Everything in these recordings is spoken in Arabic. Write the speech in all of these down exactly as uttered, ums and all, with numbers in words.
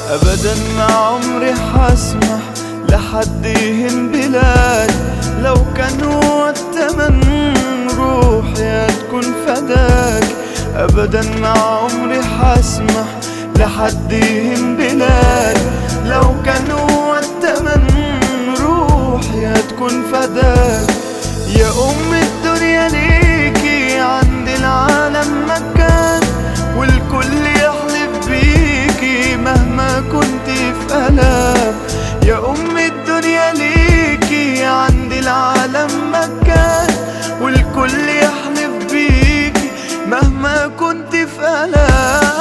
ابدا ما عمري حسمح لحد يهن بلاد، لو كان هو التمن روحي هتكون فداك. ابدا ما عمري حسمح لحد يهن بلاد، لو كان هو التمن روحي هتكون فداك. يا ام الدنيا ليكي عند العالم مكان، والكل يحلف بيكي مهما كنت في ألام. يا ام الدنيا ليكي عند العالم مكان، والكل يحلف بيكي مهما كنت في ألام.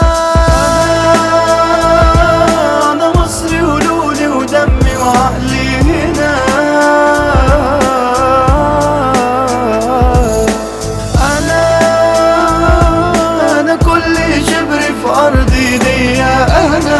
أنا مصري ولوني ودمي وعقلي هنا، أنا أنا كل شبر في أرضي ليا أنا.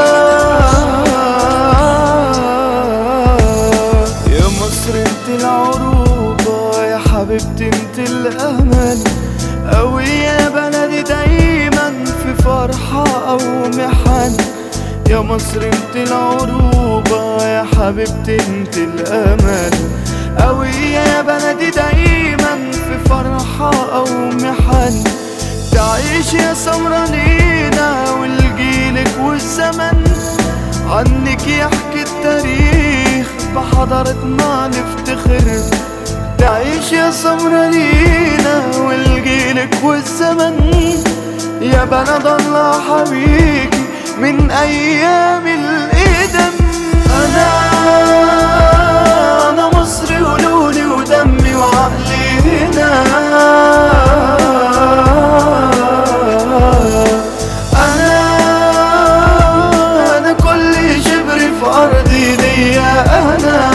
يا مصر انت العروبة، يا حبيبتي انت الأمل، أوي يا بلدي دايما في فرحة أو محن. يا مصر انت العروبة، يا حبيبتي انت الأمل، أوي يا بلدي دايما في فرحة أو محن. تعيش يا سمرانينا والجيلك والزمن، عنك يحكي التاريخ بحضارتنا نفتخر. تعيش يا سمرانينا والجيلك والزمن، يا بلد الله حبيبي من أيام القدم. أنا أنا مصري ولوني ودمي وعقلي هنا، أنا أنا كل شبر في أرضي ليا أنا.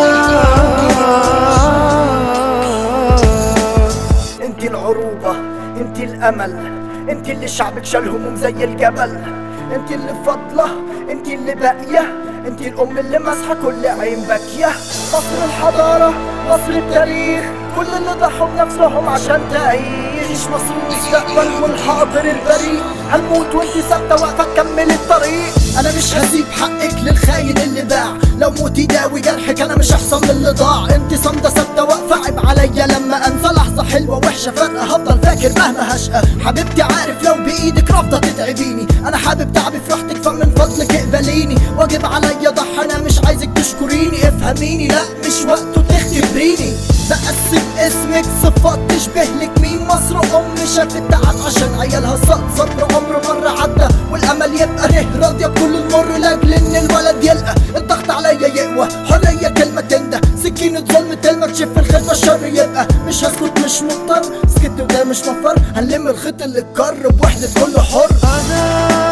انتي العروبة، انتي الأمل، انتي اللي شعبك شال هموم زي الجبل، انتي اللي فاضلة، انتي اللي باقية، انتي الأم اللي مسحة كل عين باكية. مصر الحضارة، مصر التاريخ، كل اللي ضحوا بنفسهم عشان تعيش. مصر المستقبل والحاضر البريء، هنموت وانتي ثابتة واقفة تكمل الطريق. أنا مش هسيب حقك للخاين اللي باع، لو موت يداوي جرحك أنا مش أحسن من اللي ضاع. انتي صامدة ثابتة واقفة، عيب عليا لما أنسى لحظة حلوة وحشة فارقة، هفضل فاكر مهما هشقى. حبيبتي عارف لو بإيدك رافضة تتعبيني، أنا حابب تعبي في راحتك فمن فضلك اقبليني. واجب عليا ضحى، أنا مش عايزك تشكريني، افهميني لا مش وقته تختبريني. بقسم اسمك صفات تشبه لك مين، مصر أم شافت تعب عشان عيالها صاد صبر عمر مرة عدى، والأمل يبقى ره راضية بكل المر لأجل إن الولد يلقى. الضغط عليا يقوى، حرية كلمة تندى، سكينة ظلم تلمة تشف الخلفة الشر يبقى. مش هسكت مش مضطر، سكت وده مش مفر، هنلم الخيط اللي اتكر بوحدة كل حر. أنا